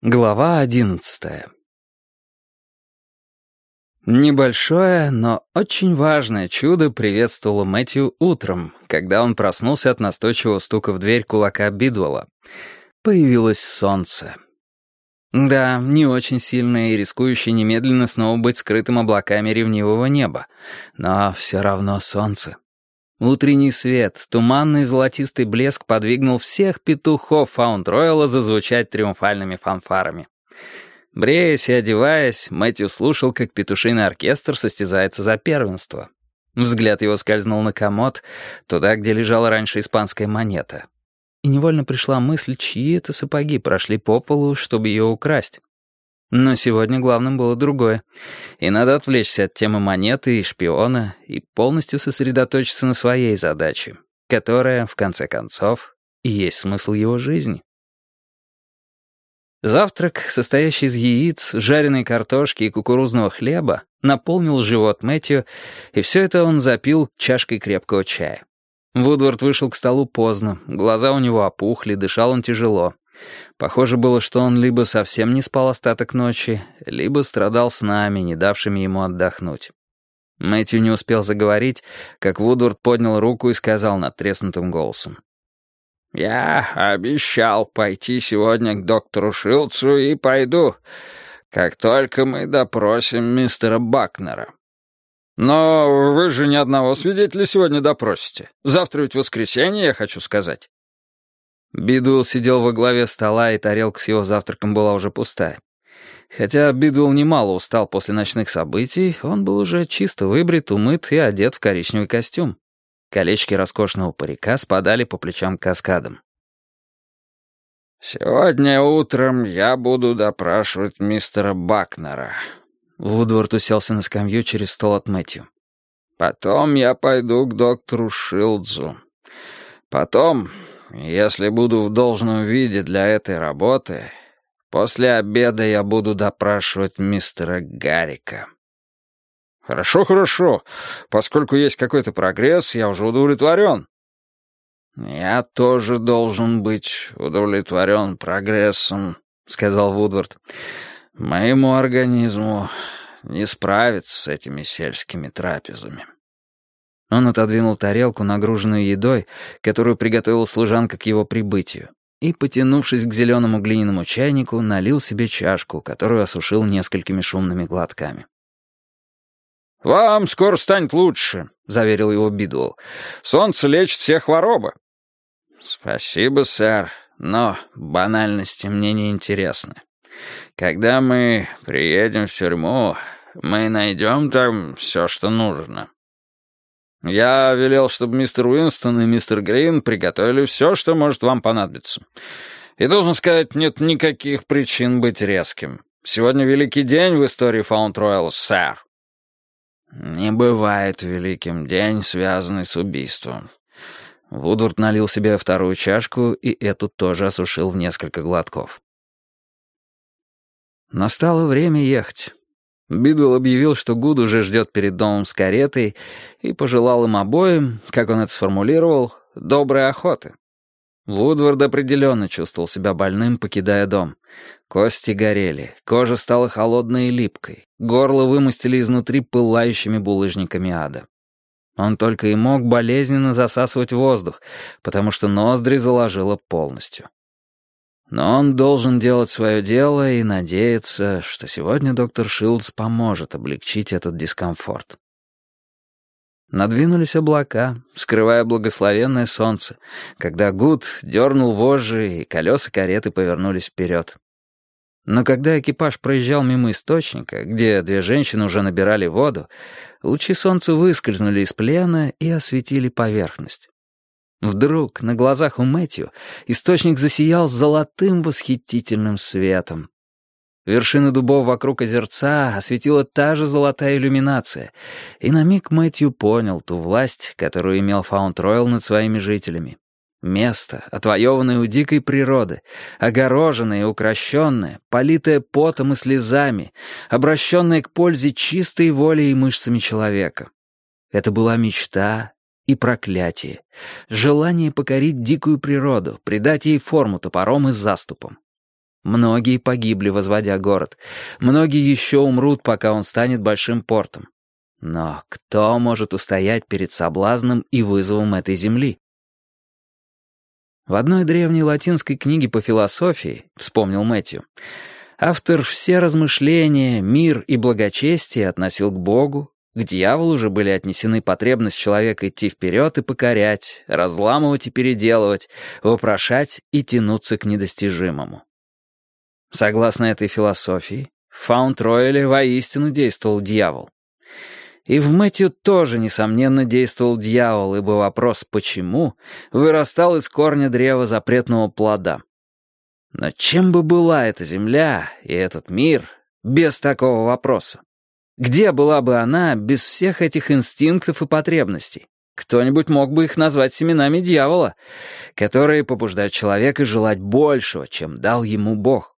Глава 11. Небольшое, но очень важное чудо приветствовало Мэтью утром, когда он проснулся от настойчивого стука в дверь кулака Бидуэлла. Появилось солнце. Да, не очень сильное и рискующее немедленно снова быть скрытым облаками ревнивого неба, но все равно солнце. Утренний свет, туманный золотистый блеск подвигнул всех петухов Фаунд-Ройла зазвучать триумфальными фанфарами. Бреясь и одеваясь, Мэтью слушал, как петушиный оркестр состязается за первенство. Взгляд его скользнул на комод, туда, где лежала раньше испанская монета. И невольно пришла мысль, чьи это сапоги прошли по полу, чтобы ее украсть. Но сегодня главным было другое. И надо отвлечься от темы монеты и шпиона и полностью сосредоточиться на своей задаче, которая, в конце концов, и есть смысл его жизни. Завтрак, состоящий из яиц, жареной картошки и кукурузного хлеба, наполнил живот Мэтью, и все это он запил чашкой крепкого чая. Вудвард вышел к столу поздно, глаза у него опухли, дышал он тяжело. Похоже было, что он либо совсем не спал остаток ночи, либо страдал снами, не давшими ему отдохнуть. Мэтью не успел заговорить, как Вудвард поднял руку и сказал надтреснутым голосом: «Я обещал пойти сегодня к доктору Шилдсу и пойду, как только мы допросим мистера Бакнера. Но вы же ни одного свидетеля сегодня допросите. Завтра ведь воскресенье, я хочу сказать». Бидуэлл сидел во главе стола, и тарелка с его завтраком была уже пустая. Хотя Бидуэлл немало устал после ночных событий, он был уже чисто выбрит, умыт и одет в коричневый костюм. Колечки роскошного парика спадали по плечам каскадом. «Сегодня утром я буду допрашивать мистера Бакнера». Вудвард уселся на скамью через стол от Мэтью. «Потом я пойду к доктору Шилдсу. Потом, если буду в должном виде для этой работы, после обеда я буду допрашивать мистера Гаррика». «Хорошо, хорошо. Поскольку есть какой-то прогресс, я уже удовлетворен». «Я тоже должен быть удовлетворен прогрессом», — сказал Вудвард. «Моему организму не справиться с этими сельскими трапезами». Он отодвинул тарелку, нагруженную едой, которую приготовила служанка к его прибытию, и, потянувшись к зеленому глиняному чайнику, налил себе чашку, которую осушил несколькими шумными глотками. «Вам скоро станет лучше», — заверил его Бидуэлл. «Солнце лечит все хворобы». «Спасибо, сэр, но банальности мне не интересны. Когда мы приедем в тюрьму, мы найдем там все, что нужно». «Я велел, чтобы мистер Уинстон и мистер Грин приготовили все, что может вам понадобиться. И, должен сказать, нет никаких причин быть резким. Сегодня великий день в истории Фаунд-Ройла, сэр». «Не бывает великим день, связанный с убийством». Вудвард налил себе вторую чашку и эту тоже осушил в несколько глотков. Настало время ехать. Бидуэлл объявил, что Гуд уже ждет перед домом с каретой, и пожелал им обоим, как он это сформулировал, доброй охоты. Вудвард определенно чувствовал себя больным, покидая дом. Кости горели, кожа стала холодной и липкой, горло вымостили изнутри пылающими булыжниками ада. Он только и мог болезненно засасывать воздух, потому что ноздри заложило полностью. Но он должен делать свое дело и надеяться, что сегодня доктор Шилдс поможет облегчить этот дискомфорт. Надвинулись облака, скрывая благословенное солнце, когда Гуд дернул вожжи, и колеса кареты повернулись вперед. Но когда экипаж проезжал мимо источника, где две женщины уже набирали воду, лучи солнца выскользнули из плена и осветили поверхность. Вдруг на глазах у Мэтью источник засиял золотым восхитительным светом. Вершины дубов вокруг озерца осветила та же золотая иллюминация, и на миг Мэтью понял ту власть, которую имел Фаунд-Ройл над своими жителями. Место, отвоеванное у дикой природы, огороженное и укращенное, политое потом и слезами, обращенное к пользе чистой волей и мышцами человека. Это была мечта и проклятие, желание покорить дикую природу, придать ей форму топором и заступом. Многие погибли, возводя город. Многие еще умрут, пока он станет большим портом. Но кто может устоять перед соблазном и вызовом этой земли? В одной древней латинской книге по философии, вспомнил Мэтью, автор все размышления, мир и благочестие относил к Богу, к дьяволу же были отнесены потребность человека идти вперед и покорять, разламывать и переделывать, вопрошать и тянуться к недостижимому. Согласно этой философии, в Фаунд-Рояле воистину действовал дьявол. И в Мэтью тоже, несомненно, действовал дьявол, ибо вопрос «почему» вырастал из корня древа запретного плода. Но чем бы была эта земля и этот мир без такого вопроса? Где была бы она без всех этих инстинктов и потребностей? Кто-нибудь мог бы их назвать семенами дьявола, которые побуждают человека желать большего, чем дал ему Бог.